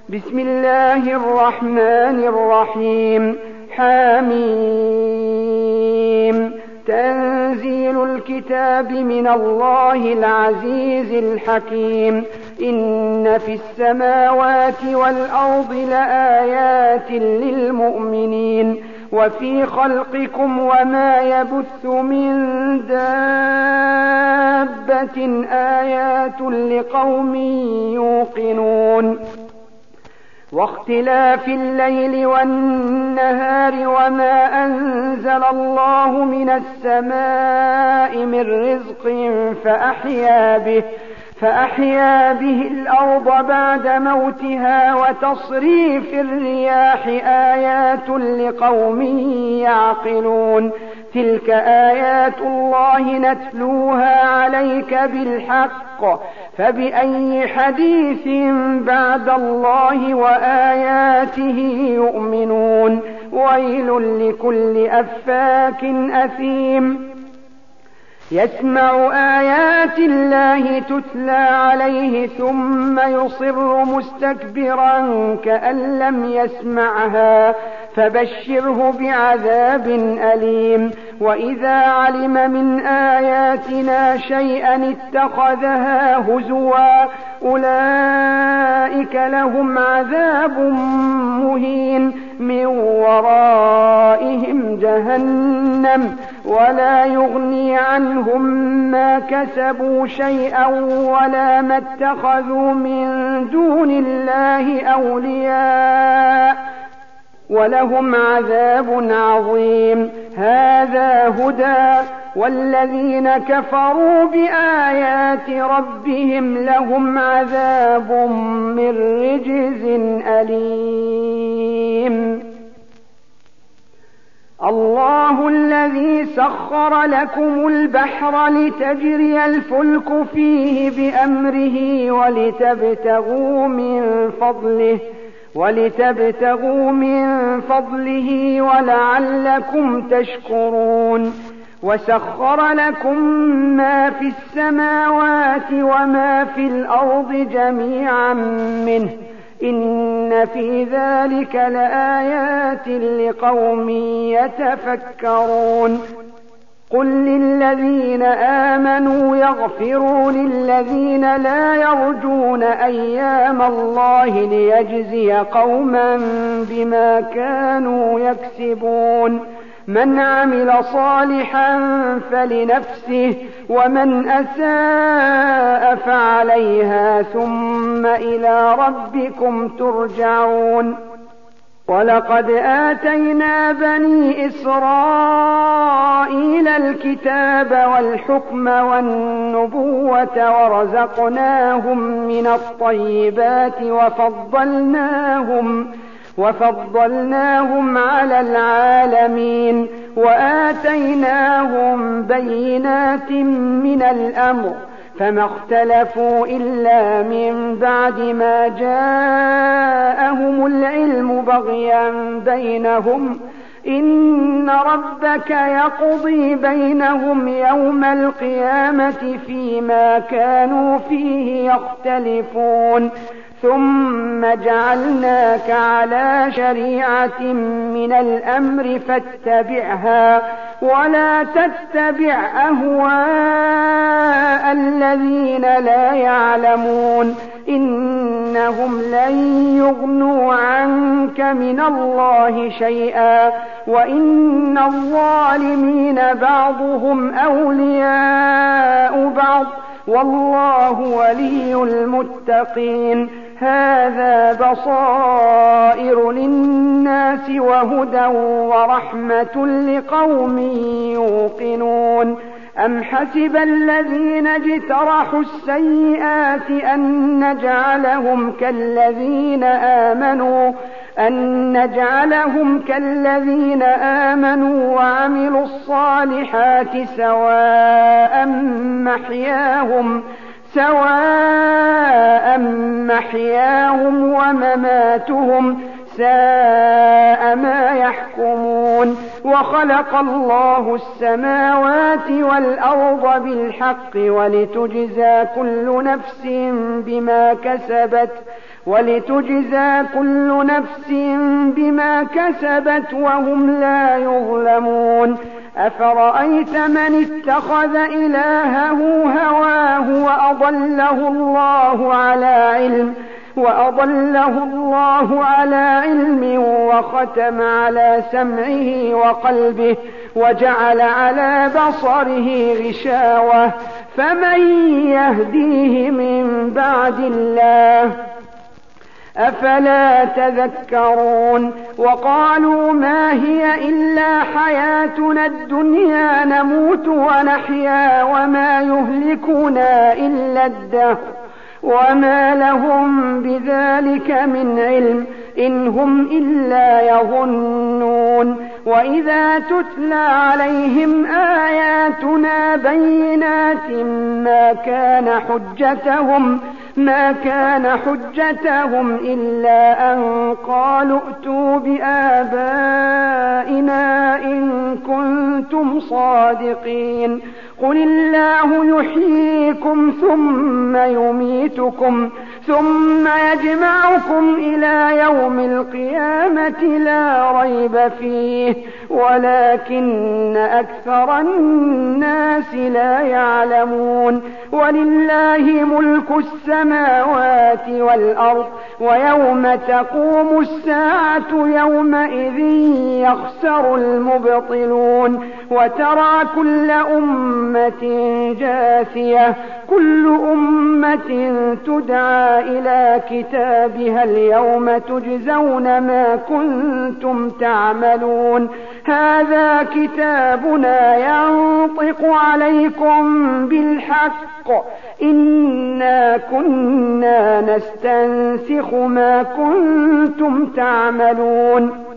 بسم الله الرحمن الرحيم. حميم. تنزيل الكتاب من الله العزيز الحكيم. إن في السماوات والأرض لآيات للمؤمنين وفي خلقكم وما يبث من دابة آيات لقوم يوقنون. واختلاف الليل والنهار وما أنزل الله من السماء من رزق فأحيا به الأرض بعد موتها وتصريف الرياح آيات لقوم يعقلون. تلك آيات الله نتلوها عليك بالحق فبأي حديث بعد الله وآياته يؤمنون. ويل لكل أفاك أثيم يسمع آيات الله تتلى عليه ثم يصر مستكبرا كأن لم يسمعها فبشره بعذاب أليم. وإذا علم من آياتنا شيئا اتخذها هزوا أولئك لهم عذاب مهين من ورائهم جهنم ولا يغني عنهم ما كسبوا شيئا ولا ما اتخذوا من دون الله أولياء ولهم عذاب عظيم. هذا هدى والذين كفروا بآيات ربهم لهم عذاب من رجز أليم. الله الذي سخر لكم البحر لتجري الفلك فيه بأمره ولتبتغوا من فضله ولعلكم تشكرون. وسخر لكم ما في السماوات وما في الأرض جميعا منه إن في ذلك لآيات لقوم يتفكرون. قل للذين آمنوا يغفروا للذين لا يرجون أيام الله ليجزي قوما بما كانوا يكسبون. من عمل صالحا فلنفسه ومن أساء فعليها ثم إلى ربكم ترجعون. ولقد آتينا بني إسرائيل الكتاب والحكم والنبوة ورزقناهم من الطيبات وفضلناهم على العالمين وآتيناهم بينات من الأمر فما اختلفوا إلا من بعد ما جاءهم العلم بغيا بينهم. إن ربك يقضي بينهم يوم القيامة فيما كانوا فيه يختلفون. ثم جعلناك على شريعة من الأمر فاتبعها ولا تتبع أهواء الذين لا يعلمون إنهم لن يغنوا عنك من الله شيئا وإن الظالمين بعضهم أولياء بعض والله ولي المتقين. هذا بصائر للناس وهدى ورحمة لقوم يوقنون. أم حسب الذين اجترحوا السيئات أن نجعلهم كالذين آمنوا وعملوا الصالحات سواء محياهم ومماتهم ساء ما يحكمون. وخلق الله السماوات والأرض بالحق ولتجزى كل نفس بما كسبت ولتجزى كل نفس بما كسبت وهم لا يظلمون أفرأيت من اتخذ إلهه هواه وأضله الله على علم وختم على سمعه وقلبه وجعل على بصره غشاوة فمن يهديه من بعد الله أفلا تذكرون وقالوا ما هي إلا حياتنا الدنيا نموت ونحيا وما يهلكنا إلا الدهر وما لهم بذلك من علم إن هم إلا يظنون وإذا تتلى عليهم آياتنا بينات ما كان حجتهم إلا أن قالوا ائتوا بآبائنا إن كنتم صادقين قل الله يحييكم ثم يميتكم ثم يجمعكم إلى يوم القيامة لا ريب فيه ولكن أكثر الناس لا يعلمون ولله ملك السماوات والأرض ويوم تقوم الساعة يومئذ يخسر المبطلون وترى كل أمة جاثية كل أمة تدعى إلى كتابها اليوم تجزون ما كنتم تعملون هذا كتابنا ينطق عليكم بالحق إنا كنا نستنسخ ما كنتم تعملون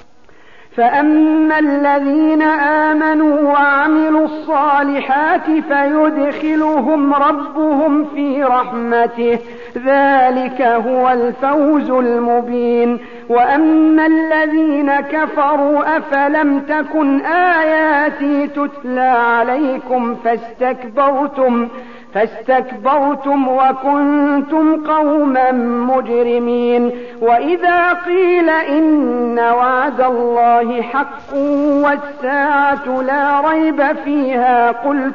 فأما الذين آمنوا وعملوا الصالحات فيدخلهم ربهم في رحمته ذلك هو الفوز المبين وأما الذين كفروا أفلم تكن آياتي تتلى عليكم فاستكبرتم وكنتم قوما مجرمين وإذا قيل إن وعد الله حق والساعة لا ريب فيها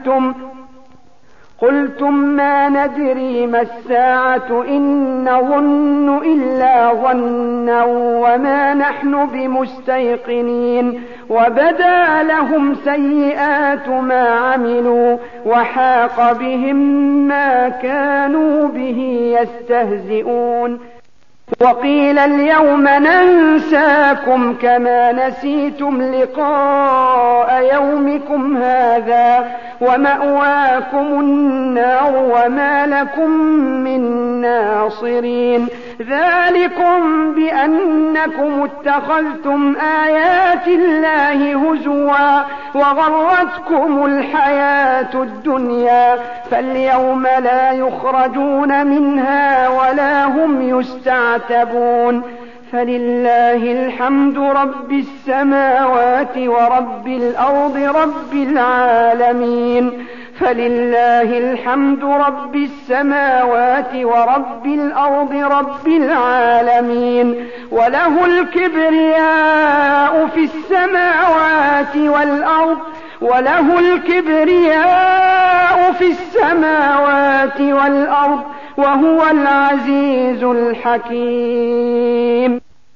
قلتم ما ندري ما الساعة إن نظن إلا ظنا وما نحن بمستيقنين وبدا لهم سيئات ما عملوا وحاق بهم ما كانوا به يستهزئون وقيل اليوم ننساكم كما نسيتم لقاء يومكم هذا ومأواكم النار وما لكم من ناصرين ذلكم بأنكم اتخذتم آيات الله هزوا وغرتكم الحياة الدنيا فاليوم لا يخرجون منها ولا هم يستعتبون فلله الحمد رب السماوات ورب الأرض رب العالمين فلله الحمد رب السماوات ورب الأرض رب العالمين وله الكبرياء في السماوات والأرض وهو العزيز الحكيم